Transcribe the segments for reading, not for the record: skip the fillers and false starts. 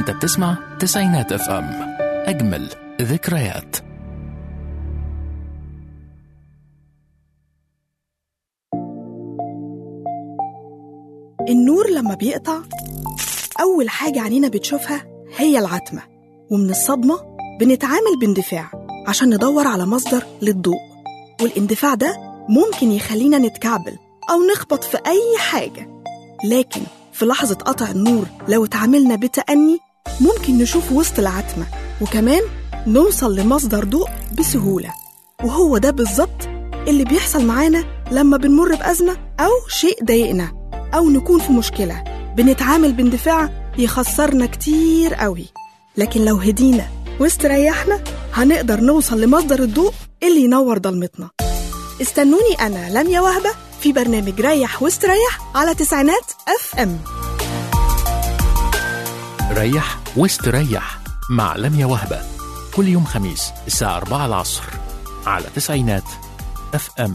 انت بتسمع تسعينات اف ام، اجمل ذكريات. النور لما بيقطع أول حاجة عينينا بتشوفها هي العتمة، ومن الصدمة بنتعامل باندفاع عشان ندور على مصدر للضوء، والاندفاع ده ممكن يخلينا نتكعبل أو نخبط في أي حاجة. لكن في لحظة قطع النور لو اتعاملنا بتأني ممكن نشوف وسط العتمة، وكمان نوصل لمصدر ضوء بسهولة. وهو ده بالظبط اللي بيحصل معانا لما بنمر بأزمة أو شيء ضايقنا أو نكون في مشكلة. بنتعامل باندفاع يخسرنا كتير قوي، لكن لو هدينا واستريحنا هنقدر نوصل لمصدر الضوء اللي ينور ضلمتنا. استنوني أنا لميا وهبة في برنامج ريح واستريح على تسعينات اف ام. ريح واستريح مع لميا وهبة كل يوم خميس الساعة 4 العصر على تسعينات اف ام.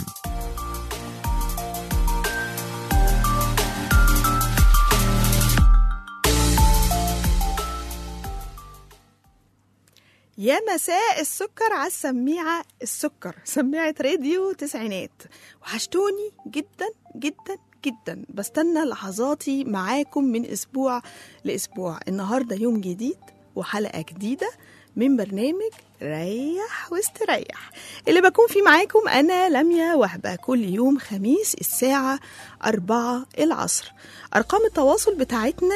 يا مساء السكر على السميعة، السكر سميعة راديو تسعينات. وحشتوني جدا جدا جدا، بستنى لحظاتي معاكم من أسبوع لأسبوع. النهاردة يوم جديد وحلقة جديدة من برنامج ريح واستريح اللي بكون فيه معاكم أنا لميا وهبة كل يوم خميس الساعة 4 العصر. أرقام التواصل بتاعتنا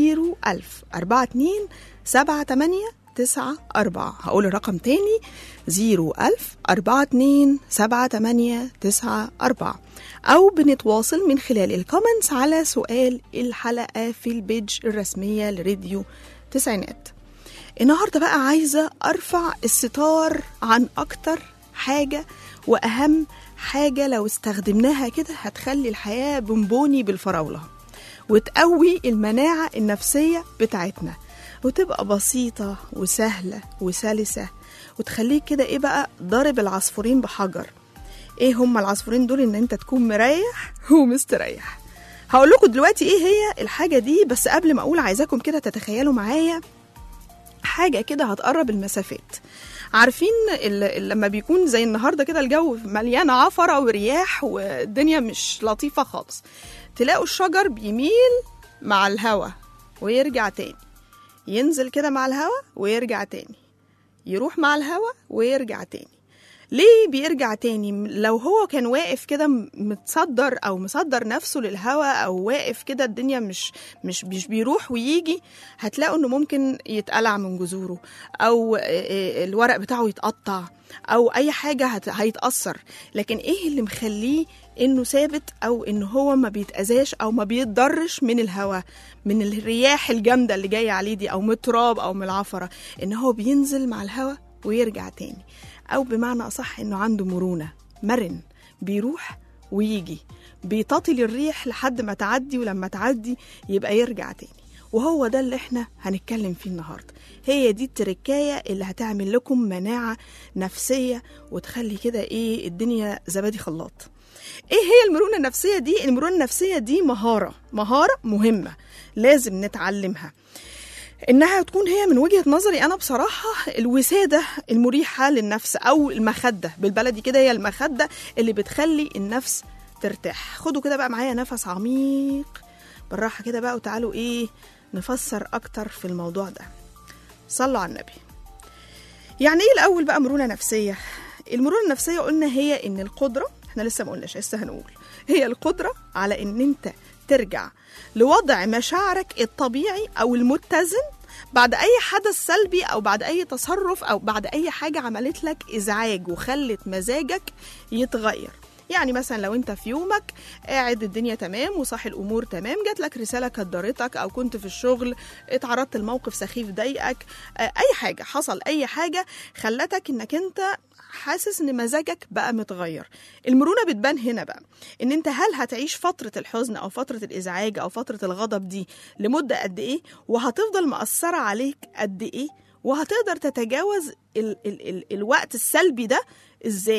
010427894. هقول الرقم تاني 010427894، أو بنتواصل من خلال الكومنتس على سؤال الحلقة في البيج الرسمية لراديو تسعينات. النهاردة بقى عايزة أرفع الستار عن أكتر حاجة وأهم حاجة لو استخدمناها كده هتخلي الحياة بونبوني بالفراولة وتقوي المناعة النفسية بتاعتنا، وتبقى بسيطة وسهلة وسلسة، وتخليك كده ايه بقى ضارب العصفورين بحجر. ايه هما العصفورين دول؟ ان انت تكون مريح ومستريح. هقول لكم دلوقتي ايه هي الحاجة دي، بس قبل ما اقول عايزاكم كده تتخيلوا معايا حاجة كده هتقرب المسافات. عارفين لما بيكون زي النهاردة كده الجو مليان عفرة ورياح والدنيا مش لطيفة خالص، تلاقوا الشجر بيميل مع الهوا ويرجع تاني، ينزل كده مع الهوا ويرجع تاني، يروح مع الهوا ويرجع تاني. ليه بيرجع تاني؟ لو هو كان واقف كده متصدر او مصدر نفسه للهوا او واقف كده الدنيا مش بيروح ويجي، هتلاقوا انه ممكن يتقلع من جذوره، او الورق بتاعه يتقطع، او اي حاجة هيتأثر. لكن ايه اللي مخليه انه ثابت او انه هو ما بيتأذاش او ما بيتضرش من الهوا، من الرياح الجامدة اللي جاية عليه دي، او من التراب او من العفرة؟ ان هو بينزل مع الهوا ويرجع تاني، أو بمعنى أصح إنه عنده مرونة، مرن، بيروح ويجي، بيطاطي للريح لحد ما تعدي، ولما تعدي يبقى يرجع تاني. وهو ده اللي احنا هنتكلم فيه النهاردة. هي دي التركاية اللي هتعمل لكم مناعة نفسية وتخلي كده ايه الدنيا زبادي خلاط. ايه هي المرونة النفسية دي؟ المرونة النفسية دي مهارة مهمة لازم نتعلمها، إنها تكون هي من وجهة نظري أنا بصراحة الوسادة المريحة للنفس، أو المخدة بالبلدي كده، هي المخدة اللي بتخلي النفس ترتاح. خدوا كده بقى معايا نفس عميق بالراحة كده بقى، وتعالوا إيه نفسر أكتر في الموضوع ده. صلوا على النبي. يعني إيه الأول بقى مرونة نفسية؟ المرونة النفسية قلنا هي إن القدرة، إحنا لسه ما قلناش لسه هنقول، هي القدرة على إن أنت ترجع لوضع مشاعرك الطبيعي أو المتزن بعد أي حدث سلبي، أو بعد أي تصرف، أو بعد أي حاجة عملت لك إزعاج وخلت مزاجك يتغير. يعني مثلا لو انت في يومك قاعد الدنيا تمام وصاحي الامور تمام، جات لك رساله كدرتك، او كنت في الشغل اتعرضت لموقف سخيف ضايقك، اي حاجه حصل، اي حاجه خلتك انك انت حاسس ان مزاجك بقى متغير. المرونه بتبان هنا بقى ان انت هل هتعيش فتره الحزن او فتره الازعاج او فتره الغضب دي لمده قد ايه، وهتفضل مأثره عليك قد ايه، وهتقدر تتجاوز الوقت السلبي ده ازاي.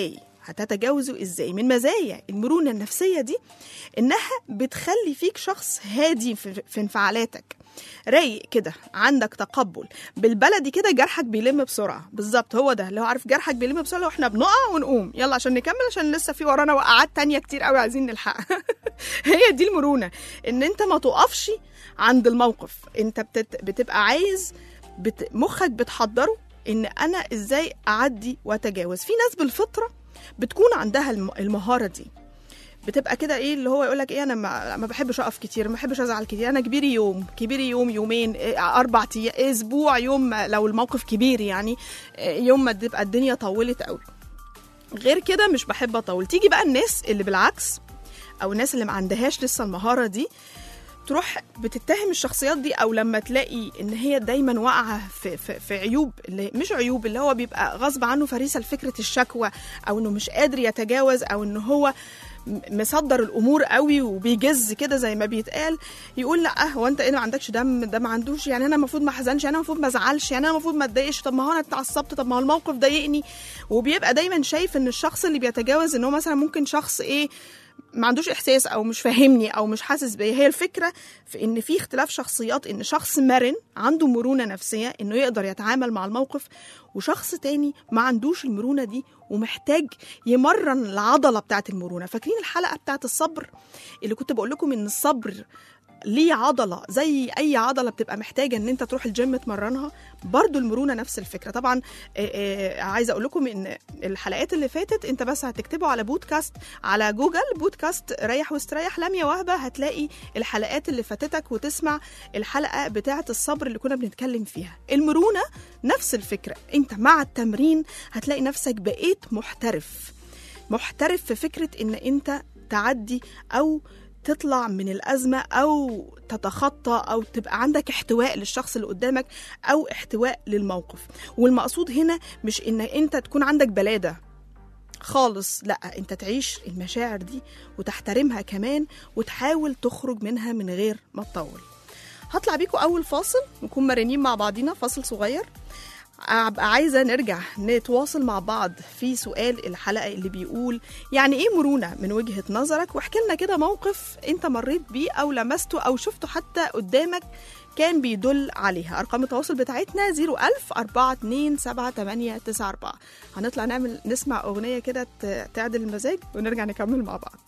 هتتجاوزه ازاي؟ من مزايا المرونة النفسية دي انها بتخلي فيك شخص هادي في انفعالاتك، رايق كده، عندك تقبل. بالبلدي كده جرحك بيلم بسرعة. بالظبط، هو ده اللي هو عارف، جرحك بيلم بسرعة لو احنا بنقع ونقوم يلا عشان نكمل، عشان لسه في ورانا وقعات تانية كتير قوي عايزين نلحقها. هي دي المرونة، ان انت ما تقفش عند الموقف. انت بتبقى عايز مخك بتحضره ان انا ازاي اعدي واتجاوز. في ناس بالفطرة بتكون عندها المهارة دي، بتبقى كده ايه اللي هو يقولك ايه، انا ما بحبش اقف كتير، ما بحبش ازعل كتير، انا كبيري يوم يومين 4 ايام اسبوع يوم لو الموقف كبير يعني، يوم ما تبقى الدنيا طولت قوي، غير كده مش بحب اطول. تيجي بقى الناس اللي بالعكس، او الناس اللي ما عندهاش لسه المهارة دي، تروح بتتهم الشخصيات دي، او لما تلاقي ان هي دايما واقعه في عيوب، اللي مش عيوب، اللي هو بيبقى غصب عنه فريسه لفكره الشكوى، او انه مش قادر يتجاوز، او انه هو مصدر الامور قوي وبيجز كده زي ما بيتقال، يقول لا هو انت ايه ما عندكش دم، ده ما عندوش، يعني انا المفروض ما احزنش، يعني انا المفروض ما ازعلش، يعني انا المفروض ما اتضايقش، طب ما هو انا اتعصبت، طب ما هو الموقف ضايقني. وبيبقى دايما شايف ان الشخص اللي بيتجاوز ان هو مثلا ممكن شخص ايه ما عندوش احساس، او مش فاهمني، او مش حاسس بيا. هي الفكره في ان في اختلاف شخصيات، ان شخص مرن عنده مرونه نفسيه انه يقدر يتعامل مع الموقف، وشخص تاني ما عندوش المرونه دي ومحتاج يمرن العضله بتاعه المرونه. فاكرين الحلقه بتاعه الصبر اللي كنت بقول لكم ان الصبر ليه عضله زي اي عضله بتبقى محتاجه ان انت تروح الجيم تمرنها؟ برضو المرونه نفس الفكره. طبعا عايزه اقول لكم ان الحلقات اللي فاتت انت بس هتكتبوا على بودكاست على جوجل، بودكاست ريح واستريح لميا وهبه، هتلاقي الحلقات اللي فاتتك وتسمع الحلقه بتاعه الصبر اللي كنا بنتكلم فيها. المرونه نفس الفكره، انت مع التمرين هتلاقي نفسك بقيت محترف في فكره ان انت تعدي او تطلع من الأزمة، أو تتخطى، أو تبقى عندك احتواء للشخص اللي قدامك، أو احتواء للموقف. والمقصود هنا مش إن أنت تكون عندك بلادة خالص، لا، أنت تعيش المشاعر دي وتحترمها كمان، وتحاول تخرج منها من غير ما تطول. هطلع بيكم أول فاصل، نكون مرنين مع بعضينا، فاصل صغير. أبقى عايزة نرجع نتواصل مع بعض في سؤال الحلقة اللي بيقول يعني إيه مرونة من وجهة نظرك، واحكي لنا كده موقف أنت مريت بيه أو لمسته أو شفته حتى قدامك كان بيدل عليها. أرقام التواصل بتاعتنا 010427894. هنطلع نسمع أغنية كده تعدل المزاج ونرجع نكمل مع بعض.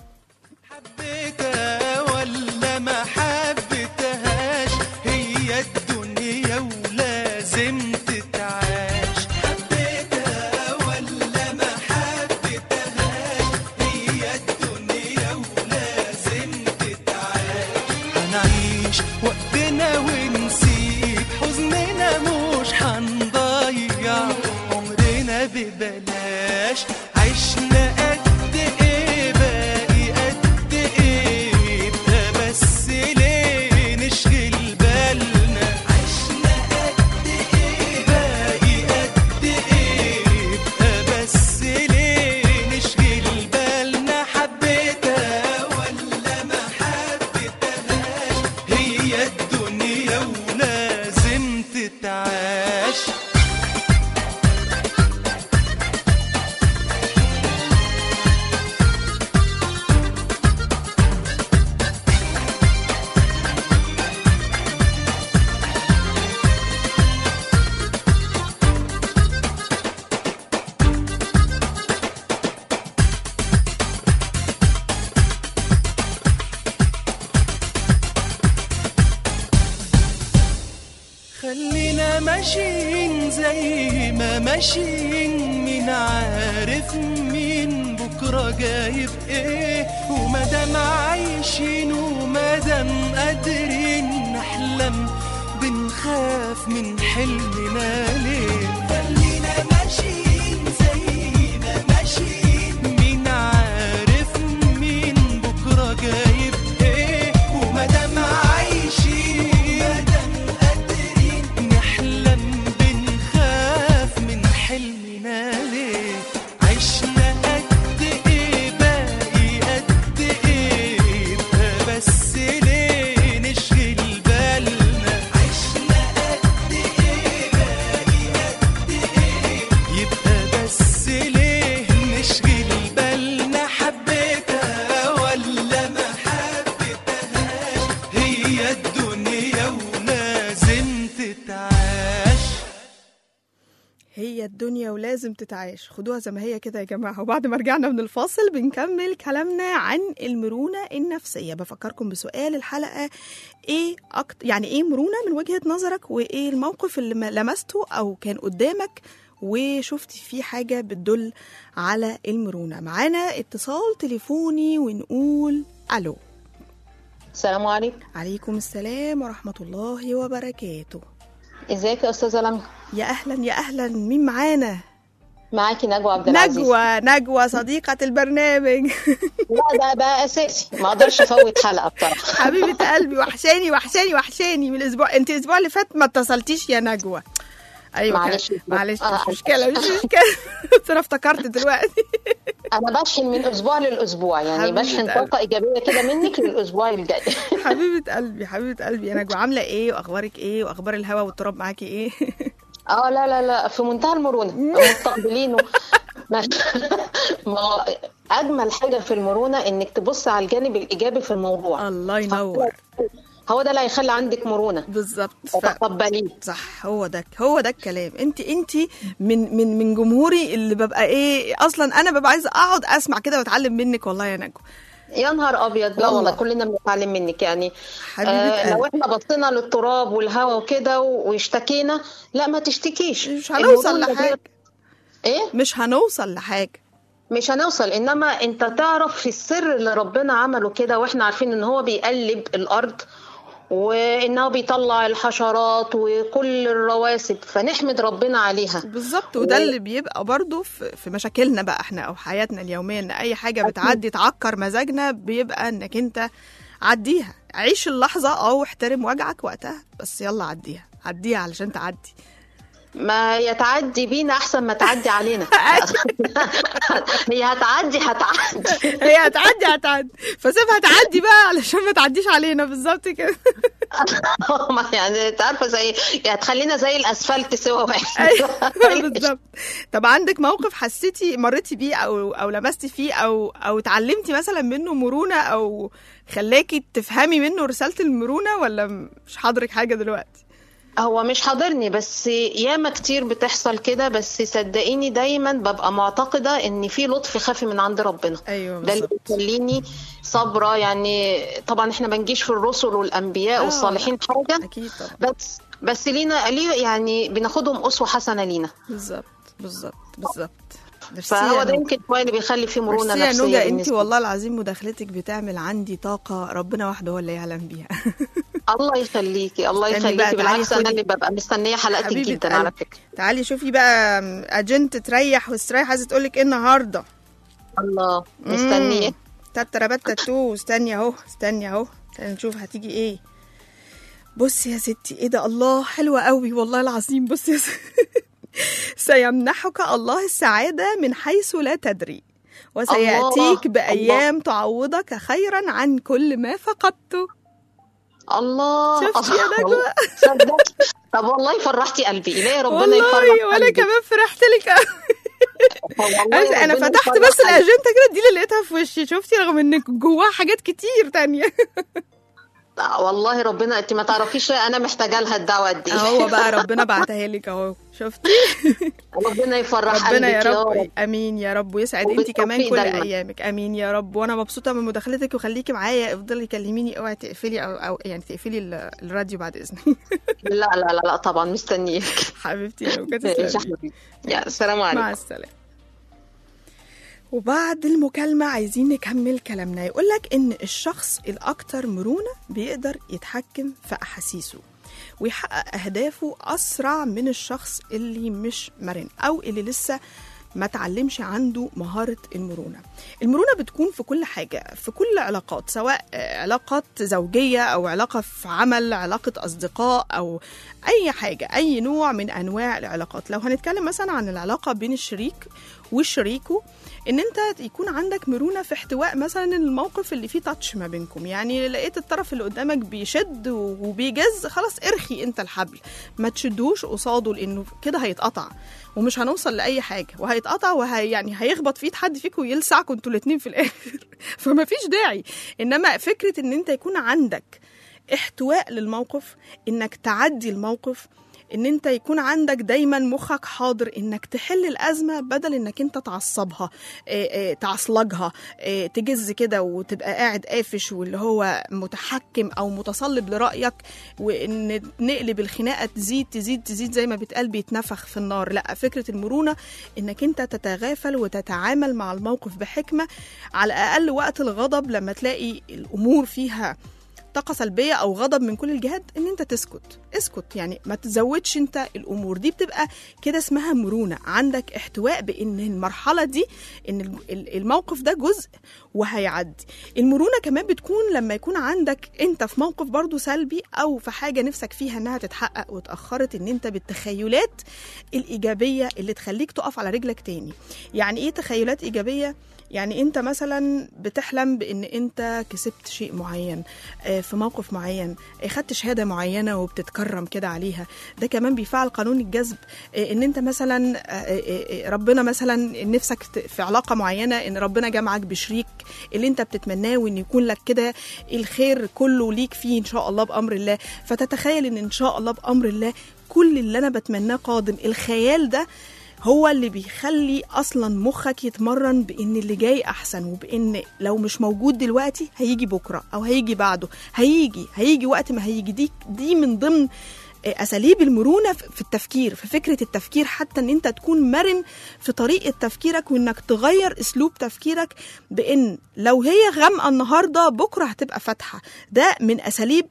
حبيتها ولا ما حبيتهاش، هي الدنيا ولازم تتعاش. حبيتها ولا ما حبيتهاش، هي الدنيا ولازم تتعاش. هنعيش وقتنا ونسيب حزننا، مش هنضيع عمرنا ببلاش. عشنا قد ايه باقي قد ايه، بس ليه نشغل بالنا. عشنا قد ايه باقي قد ايه، بس ليه نشغل بالنا. حبيتها ولا ما حبيتهاش، هي الدنيا ولازم تتعاش. خلينا ماشيين زي ما ماشيين، مين عارف مين بكرة جايب ايه. ومادام عايشين ومادام قادرين نحلم، بنخاف من حلمنا ليه. خلينا ماشيين زي ما ماشيين، مين عارف مين بكرة جايب ايه. ومادام عايشين نحلم، بنخاف من حلمنا ليه. عشنا قد ايه باقي قد ايه، بس ليه نشغل بالنا. عشنا قد ايه هي الدنيا ولازم تتعاش. خدوها زي ما هي كده يا جماعة. وبعد ما رجعنا من الفاصل بنكمل كلامنا عن المرونة النفسية. بفكركم بسؤال الحلقة، يعني ايه مرونة من وجهة نظرك، وايه الموقف اللي لمسته او كان قدامك وشفتي فيه حاجة بتدل على المرونة؟ معانا اتصال تليفوني ونقول الو. السلام عليكم. عليكم السلام ورحمة الله وبركاته. ازيك يا استاذه لميا؟ يا اهلا يا اهلا. مين معانا؟ معاكي نجوى عبد العزيز. نجوى صديقة البرنامج. لا ده اساسي، ما اقدرش افوت حلقه بصراحه. حبيبة قلبي، وحشاني من الاسبوع. انت الاسبوع اللي فات ما اتصلتيش يا نجوى. ايوه معلش مش مشكله بس انا افتكرت دلوقتي. انا بشحن من اسبوع للاسبوع، يعني بشحن طاقه ايجابيه كده منك للاسبوع الجاي. حبيبه قلبي يا نجوى، عامله ايه واخبارك ايه واخبار الهواء والتراب معاكي ايه؟ لا في منتهى المرونه مستقبلين. ما اجمل حاجه في المرونه انك تبص على الجانب الايجابي في الموضوع. الله ينور. هو ده اللي هيخلي عندك مرونه بالظبط. تقبليه. صح، هو ده الكلام. انت من جمهوري اللي ببقى ايه، اصلا انا ببقى عايزه اقعد اسمع كده واتعلم منك. والله يا نجوى يا نهار ابيض. لا والله كلنا بنتعلم منك يعني. لو احنا بصينا للتراب والهواء وكده واشتكينا، لا ما تشتكيش، مش هنوصل لحاجه. ايه، مش هنوصل لحاجه، مش هنوصل. انما انت تعرف في السر اللي ربنا عمله كده، واحنا عارفين ان هو بيقلب الارض وانه بيطلع الحشرات وكل الرواسب، فنحمد ربنا عليها. بالظبط. وده اللي بيبقى برضو في مشاكلنا بقى احنا او حياتنا اليوميه، ان اي حاجه بتعدي تعكر مزاجنا بيبقى انك انت عديها. عيش اللحظه او احترم وجعك وقتها، بس يلا عديها علشان تعدي. ما يتعدي بينا احسن ما تعدي علينا. هي هتعدي فسيبها تعدي بقى علشان ما تعديش علينا. بالظبط كده. يعني انت عارفه زي هتخلينا زي الاسفلت سوا واحد. بالظبط. طب عندك موقف حسيتي مريتي بيه او لمستي فيه او اتعلمتي مثلا منه مرونه، او خلاكي تفهمي منه رساله المرونه، ولا مش حاضرك حاجه دلوقتي؟ هو مش حاضرني، بس ياما كتير بتحصل كده. بس صدقيني دايما ببقى معتقدة ان في لطف خفي من عند ربنا. أيوة ده اللي بيخليني صبرة. يعني طبعا احنا بنجيش في الرسل والانبياء والصالحين حاجة اكيد طبعا، بس ليه يعني بناخدهم اسوة حسنة لينا. بالظبط. فهو ده يمكن شويه اللي بيخلي فيه مرونه نفسيه. نوجا انت والله العظيم مداخلتك بتعمل عندي طاقه ربنا وحده هو اللي يعلم بيها. الله يخليكي بالعكس انا اللي ببقى مستنيه حلقتك جدا على فكره. تعالي شوفي بقى اجنت تريح واستريح عايزه تقول لك ايه النهارده. الله مستنيه. تتربتتو. استني اهو نشوف هتيجي ايه. بصي يا ستي، ايه ده، الله حلوه قوي والله العظيم. بصي يا ستي. سيمنحك الله السعادة من حيث لا تدري، وسيأتيك بأيام تعوضك خيرا عن كل ما فقدته. الله. شفتي يا نجوى؟ طب والله فرحتي قلبي. إلهي ربنا والله يفرح قلبي. وأنا كمان فرحت لك. أنا فتحت بس الأجندة كده، دي اللي لقيتها في وشي. شفتي رغم إن جواها حاجات كتير تانية. والله ربنا، انت ما تعرفيش انا محتاجه لها الدعوه دي. هو بقى ربنا بعتها لك اهو. شفتي؟ ربنا يفرح قلبك ربنا يا رب. امين يا رب، ويسعد انت كمان كل ايامك. امين يا رب. وانا مبسوطه من مداخلتك، وخليكي معايا، افضلي كلميني، اوعي تقفلي او يعني تقفلي الراديو بعد اذنك. لا طبعا مستنيك حبيبتي. يا السلام عليكم. مع السلامه. وبعد المكالمة عايزين نكمل كلامنا. يقولك إن الشخص الأكثر مرونة بيقدر يتحكم في أحاسيسه ويحقق أهدافه أسرع من الشخص اللي مش مرن أو اللي لسه ما تعلمش عنده مهارة المرونة. المرونة بتكون في كل حاجة، في كل علاقات، سواء علاقات زوجية أو علاقة في عمل، علاقة أصدقاء، أو أي حاجة، أي نوع من أنواع العلاقات. لو هنتكلم مثلا عن العلاقة بين الشريك وشريكه، ان انت يكون عندك مرونه في احتواء مثلا الموقف اللي فيه تاتش ما بينكم. يعني لقيت الطرف اللي قدامك بيشد وبيجز، خلاص ارخي انت الحبل، ما تشدوش قصاده، لانه كده هيتقطع ومش هنوصل لاي حاجه، وهيتقطع يعني هيخبط في ايد حد فيكم ويلسعكم انتوا الاثنين في الاخر. فما فيش داعي. انما فكره ان انت يكون عندك احتواء للموقف، انك تعدي الموقف، ان انت يكون عندك دايما مخك حاضر انك تحل الازمه بدل انك انت تعصبها، تعصلجها، تجز كده وتبقى قاعد قافش واللي هو متحكم او متصلب لرايك، وان نقلب الخناقه تزيد تزيد تزيد زي ما بيتقال بيتنفخ في النار. لا، فكره المرونه انك انت تتغافل وتتعامل مع الموقف بحكمه، على اقل وقت الغضب لما تلاقي الامور فيها طاقة سلبية أو غضب من كل الجهات إن أنت اسكت، يعني ما تزودش أنت الأمور دي. بتبقى كده اسمها مرونة، عندك احتواء بإن المرحلة دي إن الموقف ده جزء وهيعدي. المرونة كمان بتكون لما يكون عندك أنت في موقف برضو سلبي أو في حاجة نفسك فيها إنها تتحقق وتأخرت، إن أنت بالتخيلات الإيجابية اللي تخليك تقف على رجلك تاني. يعني إيه تخيلات إيجابية؟ يعني انت مثلا بتحلم بان انت كسبت شيء معين في موقف معين، خدت شهادة معينة وبتتكرم كده عليها، ده كمان بيفعل قانون الجذب. ان انت مثلا ربنا مثلا نفسك في علاقة معينة، ان ربنا جمعك بشريك اللي انت بتتمناه وان يكون لك كده الخير كله ليك فيه ان شاء الله بأمر الله، فتتخيل ان شاء الله بأمر الله كل اللي انا بتمناه قادم. الخيال ده هو اللي بيخلي أصلا مخك يتمرن بإن اللي جاي أحسن، وبإن لو مش موجود دلوقتي هيجي بكرة أو هيجي بعده، هيجي وقت ما هيجي. دي من ضمن أساليب المرونة في التفكير، في فكرة التفكير، حتى أن أنت تكون مرن في طريقة تفكيرك وأنك تغير أسلوب تفكيرك، بأن لو هي غامقة النهاردة بكرة هتبقى فاتحة. ده من أساليب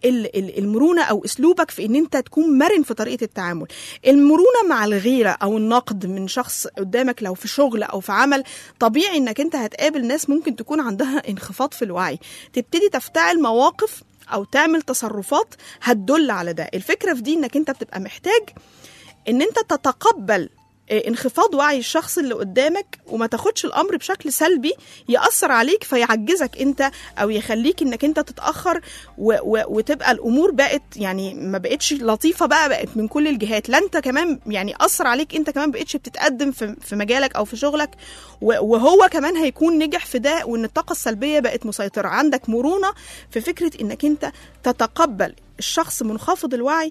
المرونة أو أسلوبك في أن أنت تكون مرن في طريقة التعامل. المرونة مع الغيرة أو النقد من شخص قدامك، لو في شغل أو في عمل، طبيعي أنك أنت هتقابل ناس ممكن تكون عندها انخفاض في الوعي، تبتدي تفتعل مواقف أو تعمل تصرفات هتدل على ده. الفكرة في دي إنك أنت بتبقى محتاج إن أنت تتقبل انخفاض وعي الشخص اللي قدامك، وما تاخدش الأمر بشكل سلبي يأثر عليك فيعجزك أنت أو يخليك إنك أنت تتأخر وتبقى الأمور بقت يعني ما بقتش لطيفة، بقت من كل الجهات. لا أنت كمان يعني أثر عليك، أنت كمان بقتش بتتقدم في مجالك أو في شغلك، وهو كمان هيكون نجح في ده، وإن الطاقة السلبية بقت مسيطرة. عندك مرونة في فكرة إنك أنت تتقبل الشخص منخفض الوعي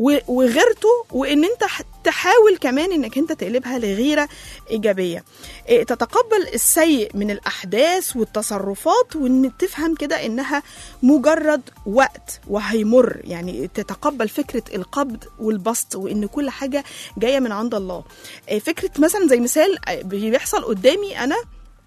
وغيرته، وان انت تحاول كمان انك انت تقلبها لغيرة ايجابية. تتقبل السيء من الاحداث والتصرفات، وان تفهم كده انها مجرد وقت وهيمر. يعني تتقبل فكرة القبض والبسط، وان كل حاجة جاية من عند الله. فكرة مثلا زي مثال بيحصل قدامي انا،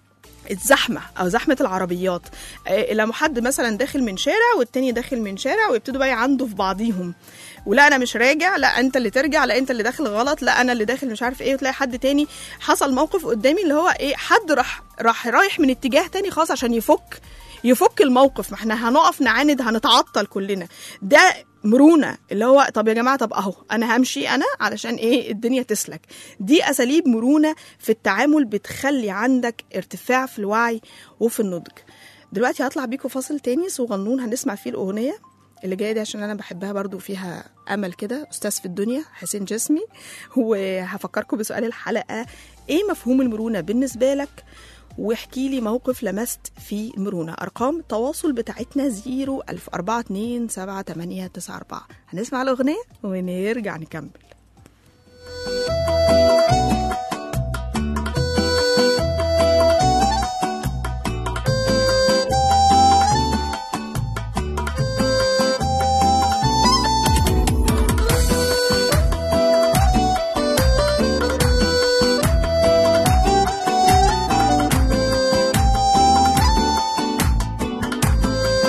الزحمة أو زحمة العربيات، لما حد مثلا داخل من شارع والتاني داخل من شارع ويبتدوا بقى يعندوا في بعضيهم، ولا أنا مش راجع، لا أنت اللي ترجع، لا أنت اللي داخل غلط، لا أنا اللي داخل مش عارف إيه. وتلاقي حد تاني حصل موقف قدامي اللي هو إيه، حد رايح من اتجاه تاني خاص عشان يفك الموقف، ما احنا هنقف نعاند هنتعطل كلنا. ده مرونة، اللي هو طب يا جماعة، طب اهو انا همشي انا علشان ايه الدنيا تسلك. دي اساليب مرونة في التعامل بتخلي عندك ارتفاع في الوعي وفي النضج. دلوقتي هطلع بيكم فاصل تاني صغنون هنسمع فيه الاغنية اللي جاية دي عشان انا بحبها برضو، فيها امل كده، استاذ في الدنيا حسين جسمي. وهفكركم بسؤال الحلقة، ايه مفهوم المرونة بالنسبة لك؟ واحكي لي موقف لمست فيه المرونة. أرقام التواصل بتاعتنا 014278894. هنسمع الأغنية ونرجع نكمل.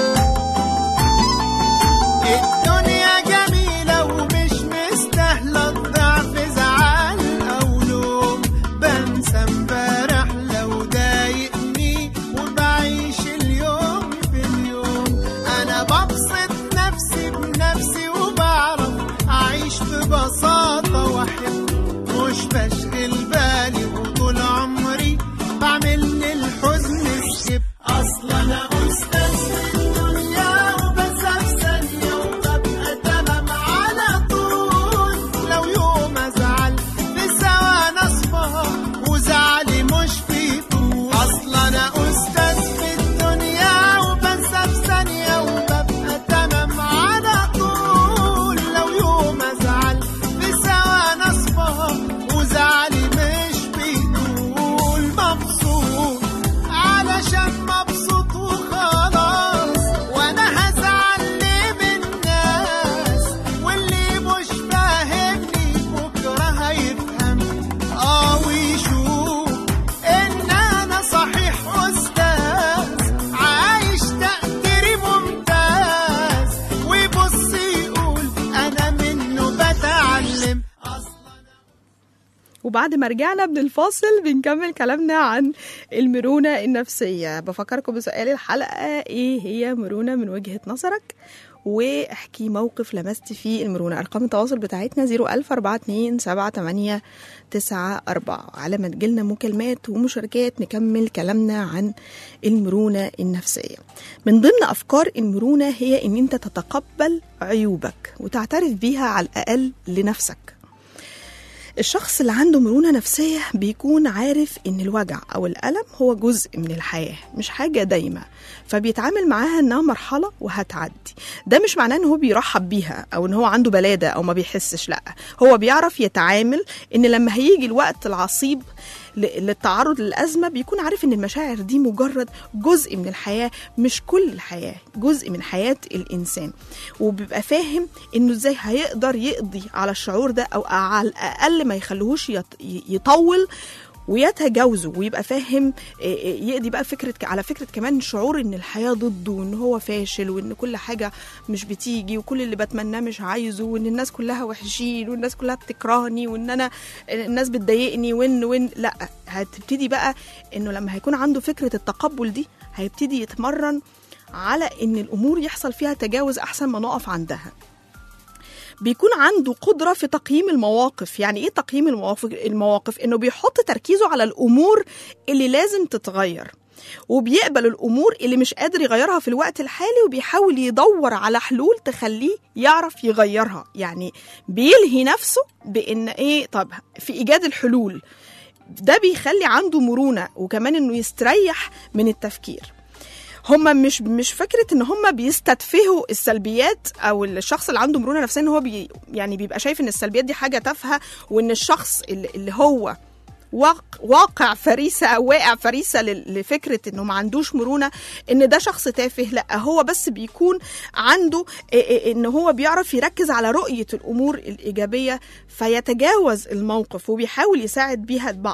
الدنيا جميلة ومش مستاهلة وبعد ما رجعنا من الفاصل بنكمل كلامنا عن المرونة النفسية. بفكركم بسؤال الحلقة: ايه هي مرونة من وجهة نظرك؟ واحكي موقف لمست فيه المرونة. أرقام التواصل بتاعتنا 014278994. على ما تجيلنا مكالمات ومشاركات نكمل كلامنا عن المرونة النفسية. من ضمن أفكار المرونة هي إن أنت تتقبل عيوبك وتعترف بيها على الأقل لنفسك. الشخص اللي عنده مرونة نفسية بيكون عارف إن الوجع أو الألم هو جزء من الحياة، مش حاجة دايمة، فبيتعامل معاها إنها مرحلة وهتعدي. ده مش معناه إن هو بيرحب بيها أو إن هو عنده بلادة أو ما بيحسش، لأ، هو بيعرف يتعامل إن لما هيجي الوقت العصيب للتعرض للأزمة بيكون عارف إن المشاعر دي مجرد جزء من الحياة، مش كل الحياة، جزء من حياة الإنسان. وبيبقى فاهم إنه إزاي هيقدر يقضي على الشعور ده، أو على الأقل ما يخلوهوش يطول ويتجاوزه، ويبقى فاهم يقضي بقى على فكرة كمان شعور ان الحياة ضده، وان هو فاشل، وان كل حاجة مش بتيجي، وكل اللي بتمناه مش عايزه، وان الناس كلها وحشين، والناس كلها بتكرهني، وان انا الناس بتضايقني، وين لا. هتبتدي بقى انه لما هيكون عنده فكرة التقبل دي هيبتدي يتمرن على ان الامور يحصل فيها تجاوز احسن ما نقف عندها. بيكون عنده قدرة في تقييم المواقف. يعني ايه تقييم المواقف؟ انه بيحط تركيزه على الامور اللي لازم تتغير، وبيقبل الامور اللي مش قادر يغيرها في الوقت الحالي، وبيحاول يدور على حلول تخليه يعرف يغيرها. يعني بيلهي نفسه بان ايه، طب في ايجاد الحلول. ده بيخلي عنده مرونة، وكمان انه يستريح من التفكير. هما مش فكرة ان هما بيستتفهوا السلبيات، او الشخص اللي عنده مرونة نفسية ان هو يعني بيبقى شايف ان السلبيات دي حاجة تافهة، وان الشخص اللي هو واقع فريسة أو واقع فريسة لفكرة إنه ما عندوش مرونة إن ده شخص تافه. لأ، هو بس بيكون عنده إنه هو بيعرف يركز على رؤية الأمور الإيجابية فيتجاوز الموقف، وبيحاول يساعد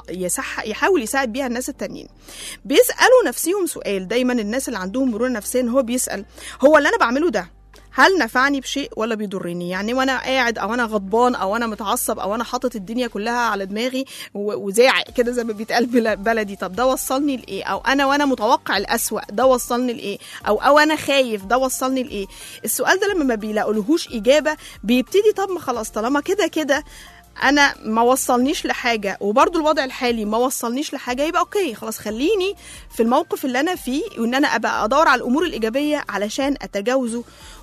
بيها الناس التانيين. بيسألوا نفسهم سؤال دايما الناس اللي عندهم مرونة نفسية، إن هو بيسأل: هو اللي أنا بعمله ده هل نفعني بشيء ولا بيضرني؟ يعني وانا قاعد او انا غضبان او انا متعصب او انا حاطط الدنيا كلها على دماغي وزاعق كده زي ما بيتقال بلدي، طب ده وصلني لايه؟ او وانا متوقع الأسوأ ده وصلني لايه؟ او انا خايف ده وصلني لايه؟ السؤال ده لما ما بيلاقولهوش اجابه بيبتدي طب ما خلاص، طالما كده انا ما وصلنيش لحاجه، وبرضو الوضع الحالي ما وصلنيش لحاجه، يبقى اوكي خلاص، خليني في الموقف اللي انا فيه، وان انا ابقى ادور على الامور الايجابيه علشان اتجاوزه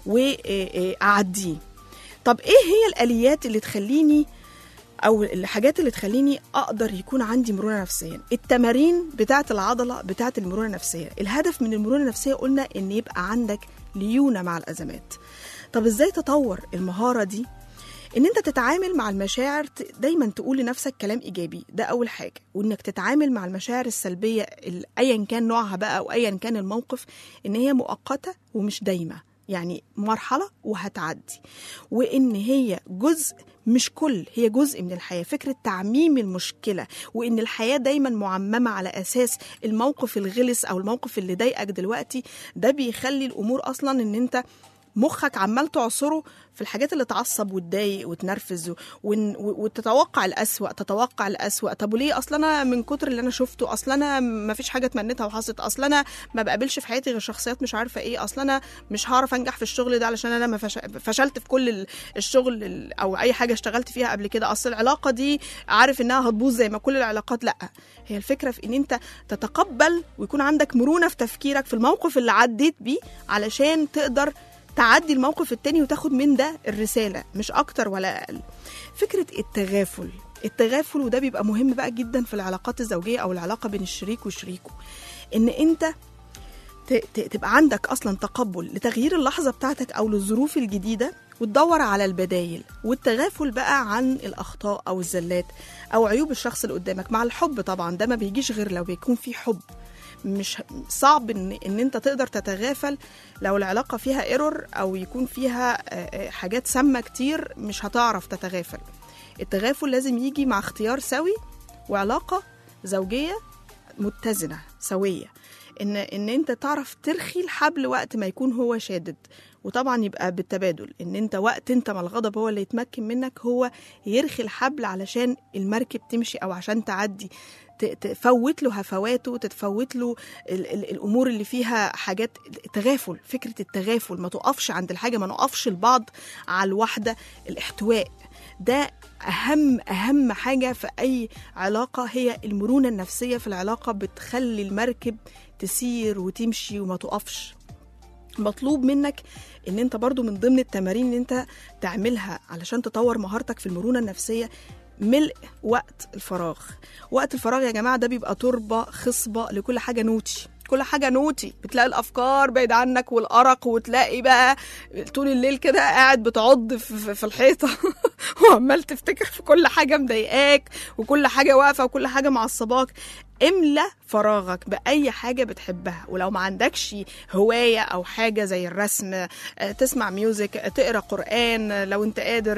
واعديه. طب ايه هي الاليات اللي تخليني، او الحاجات اللي تخليني اقدر يكون عندي مرونه نفسيه؟ التمارين بتاعه العضله بتاعه المرونه النفسيه. الهدف من المرونه النفسيه قلنا ان يبقى عندك ليونه مع الازمات. طب ازاي تطور المهاره دي؟ ان انت تتعامل مع المشاعر، دايما تقول لنفسك كلام ايجابي، ده اول حاجه. وانك تتعامل مع المشاعر السلبيه ايا كان نوعها بقى او ايا كان الموقف ان هي مؤقته ومش دايمه، يعني مرحله وهتعدي، وان هي جزء مش كل، هي جزء من الحياه. فكره تعميم المشكله وان الحياه دايما معممه على اساس الموقف الغلس او الموقف اللي ضايقك دلوقتي، ده بيخلي الامور اصلا ان انت مخك عمال تعصره في الحاجات اللي تعصب وتضايق وتنرفز وتتوقع الأسوأ. طب وليه؟ أصلا أنا من كتر اللي أنا شفته، أصلا أنا ما فيش حاجة تمنيتها وحصلت، أصلا أنا ما بقابلش في حياتي غير شخصيات مش عارفة إيه، أصلا أنا مش هعرف أنجح في الشغل ده علشان أنا ما فشلت في كل الشغل أو أي حاجة اشتغلت فيها قبل كده، أصل العلاقة دي عارف إنها هتبوظ زي ما كل العلاقات. لأ، هي الفكرة في إن أنت تتقبل ويكون عندك مرونة في تفكيرك في الموقف اللي عديت بيه علشان تقدر تعدي الموقف التاني وتاخد من ده الرسالة، مش أكتر ولا أقل. فكرة التغافل وده بيبقى مهم بقى جدا في العلاقات الزوجية أو العلاقة بين الشريك وشريكه، إن أنت تبقى عندك أصلا تقبل لتغيير اللحظة بتاعتك أو للظروف الجديدة، وتدور على البدايل. والتغافل بقى عن الأخطاء أو الزلات أو عيوب الشخص اللي قدامك مع الحب. طبعا ده ما بيجيش غير لو بيكون في حب. مش صعب ان انت تقدر تتغافل لو العلاقة فيها ايرور او يكون فيها حاجات سامة كتير، مش هتعرف تتغافل. التغافل لازم يجي مع اختيار سوي وعلاقة زوجية متزنة سوية. ان انت تعرف ترخي الحبل وقت ما يكون هو شادد، وطبعا يبقى بالتبادل، ان انت وقت انت ما الغضب هو اللي يتمكن منك هو يرخي الحبل علشان المركب تمشي او عشان تعدي، تفوت له هفواته، تتفوت له الامور اللي فيها حاجات تغافل. فكره التغافل، ما تقفش عند الحاجه، ما نقفش البعض على الواحده. الاحتواء ده اهم حاجه في اي علاقه، هي المرونه النفسيه في العلاقه، بتخلي المركب تسير وتمشي وما تقفش. مطلوب منك ان انت برضو من ضمن التمارين اللي انت تعملها علشان تطور مهارتك في المرونه النفسيه ملء وقت الفراغ. وقت الفراغ يا جماعة ده بيبقى تربة خصبة لكل حاجة نوتي، كل حاجة نوتي. بتلاقي الأفكار بعيد عنك والأرق، وتلاقي بقى طول الليل كده قاعد بتعض في الحيطة وعمال تفتكر في كل حاجة مضايقاك وكل حاجة واقفة وكل حاجة معصباك. املى فراغك بأي حاجة بتحبها، ولو ما عندكش هواية أو حاجة زي الرسم، تسمع ميوزك، تقرأ قرآن لو انت قادر،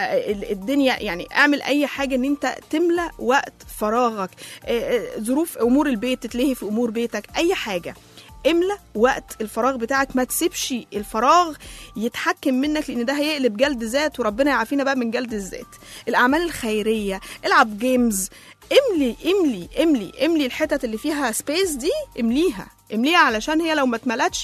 الدنيا يعني اعمل أي حاجة ان انت تملى وقت فراغك. ظروف أمور البيت، تتلهي في أمور بيتك، أي حاجة املى وقت الفراغ بتاعك. ما تسيبش الفراغ يتحكم منك، لان ده هيقلب جلد ذات، وربنا يعافينا بقى من جلد الذات. الأعمال الخيرية، العب جيمز، املي املي املي املي الحتت اللي فيها سبيس دي، امليها علشان هي لو ما اتملتش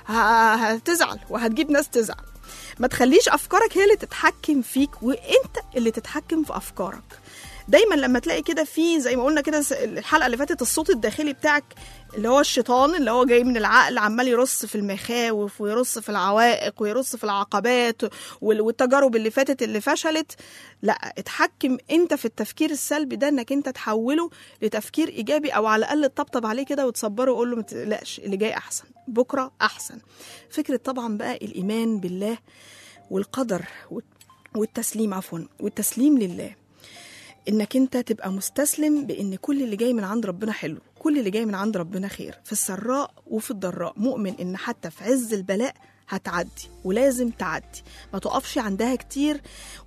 هتزعل وهتجيب ناس تزعل. ما تخليش افكارك هي اللي تتحكم فيك، وانت اللي تتحكم في افكارك. دايما لما تلاقي كده في زي ما قلنا كده الحلقه اللي فاتت، الصوت الداخلي بتاعك اللي هو الشيطان اللي هو جاي من العقل عمال يرص في المخاوف ويرص في العوائق ويرص في العقبات والتجارب اللي فاتت اللي فشلت، لا، اتحكم انت في التفكير السلبي ده، انك انت تحوله لتفكير ايجابي، او على الاقل تطبطب عليه كده وتصبره وقول له ما تقلقش، اللي جاي احسن، بكره احسن. فكره طبعا بقى الايمان بالله والقدر والتسليم، والتسليم لله، انك انت تبقى مستسلم بان كل اللي جاي من عند ربنا حلو، كل اللي جاي من عند ربنا خير، في السراء وفي الضراء، مؤمن ان حتى في عز البلاء هتعدي ولازم تعدي. ما تقفش عندها كتير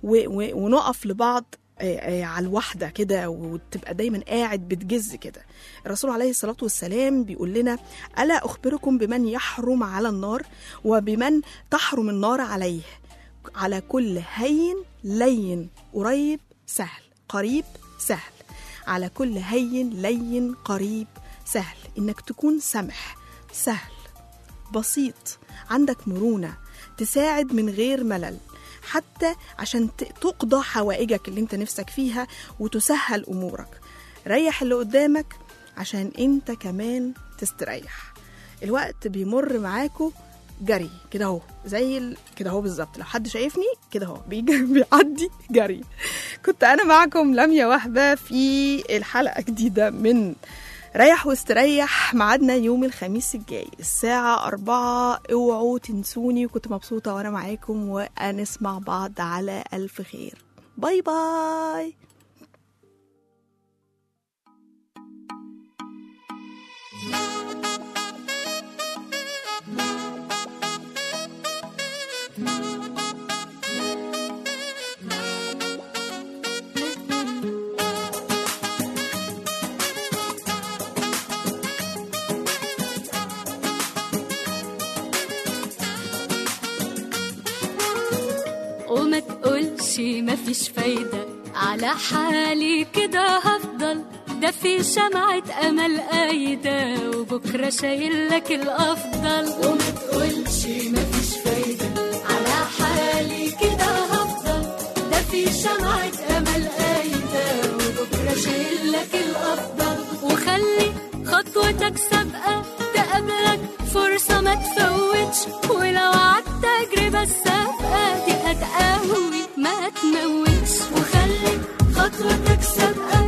ونقف لبعض على الوحدة كده، وتبقى دايما قاعد بتجز كده. الرسول عليه الصلاة والسلام بيقول لنا: ألا أخبركم بمن يحرم على النار وبمن تحرم النار عليه؟ على كل هين لين قريب سهل، قريب سهل. على كل هين لين قريب سهل. إنك تكون سمح، سهل، بسيط، عندك مرونة، تساعد من غير ملل، حتى عشان تقضى حوائجك اللي انت نفسك فيها وتسهل أمورك. ريح اللي قدامك عشان انت كمان تستريح. الوقت بيمر معاكو جري كده اهو، زي كده اهو بالظبط. لو حد شايفني كده اهو بيعدي جري. كنت انا معكم لميا وهبة في الحلقة جديدة من ريح واستريح. معادنا يوم الخميس الجاي الساعة 4. اوعوا تنسوني. وكنت مبسوطة وانا معاكم، ونسمع بعض على ألف خير. باي باي. وما تقولش مفيش فايدة، على حالي كده هفضل، ده في شمعة أمل قايدة، وبكرة شايلك الأفضل. وما تقولش مفيش فايدة، على حالي كده هفضل، ده في شمعة أمل قايدة، وبكرة شايلك الأفضل. وخلي خطوتك سابقة تقابلك فرصة ما تفوتش، ولو عدت تجربة السابقة دي هتقوي ما تموتش. وخلي خطوتك سابقة